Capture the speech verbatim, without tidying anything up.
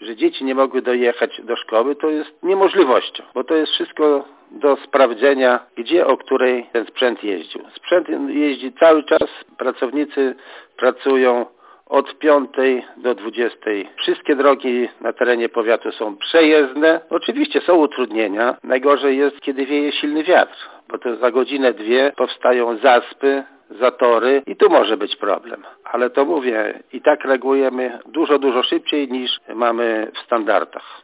że dzieci nie mogły dojechać do szkoły, to jest niemożliwością, bo to jest wszystko do sprawdzenia, gdzie, o której ten sprzęt jeździł. Sprzęt jeździ cały czas, pracownicy pracują od piątej do dwudziestej. Wszystkie drogi na terenie powiatu są przejezdne. Oczywiście są utrudnienia. Najgorzej jest, kiedy wieje silny wiatr, bo to za godzinę, dwie powstają zaspy, zatory i tu może być problem. Ale to mówię, i tak reagujemy dużo, dużo szybciej niż mamy w standardach.